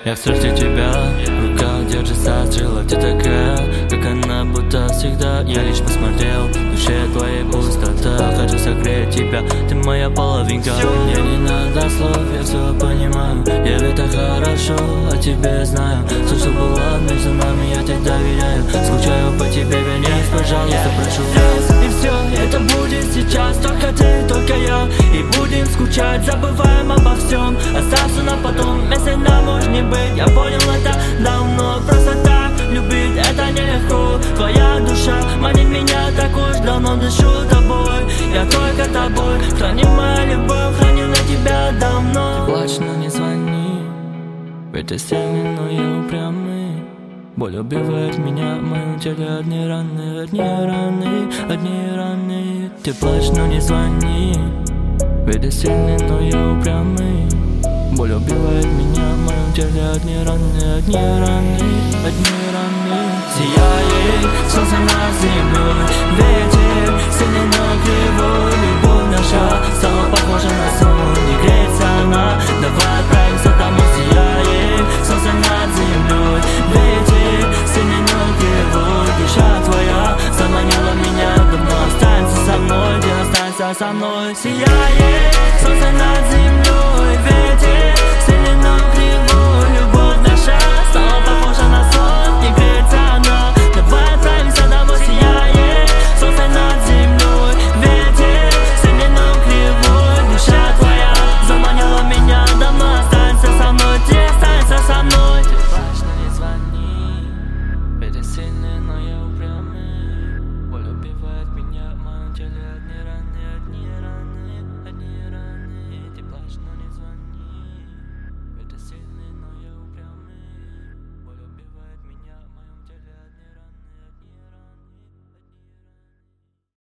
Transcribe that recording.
Я в сердце тебя, в руках держится стрела. Ты такая, как она, будто всегда. Я лишь посмотрел, в душе твоей пустота. Хочу согреть тебя, ты моя половинка. Мне не надо слов, я все понимаю. Я ведь так хорошо о тебе знаю. Все, что было между нами, я тебе доверяю. Скучаю по тебе, вернись, пожалуйста, прошу. И все, это будет сейчас. Только ты, только я. И будем скучать, забываем обо всем. Оставься на потом, если нам может не быть. Я понял это давно, просто так любить это нелегко. Твоя душа манит меня, так уж давно дышу тобой. Я только тобой, храни мою любовь, храню на тебя давно. Ты плачь, но не звони, ведь ты сильный, но я упрямый. Боль убивает меня, в моем теле одни раны, одни раны, одни раны. Ты плачь, но не звони, ведь ты сильный, но я упрямый. Боль убивает меня, в моем теле одни раны, одни раны, одни раны. Сияет солнце над землей, ветер сильный, но кривой. Любовь наша стала похожа на сон, не греется она. Давай отправимся домой. Сияет солнце над землей, ветер сильный, но кривой. Душа твоя заманила меня домой. Останься со мной, ты останься со мной. Сияет солнце над землей, ветер сильный, но кривой. Любовь наша стала похожа на сон, не греется она. Давай отправимся домой. Сияет солнце над землей, ветер сильный, но кривой. Душа твоя заманила меня домой. Останься со мной, ты останься со мной. Ты плачь, но не звони, ведь я сильный, но я упрямый. Боль убивает меня, в моем теле одни раны, одни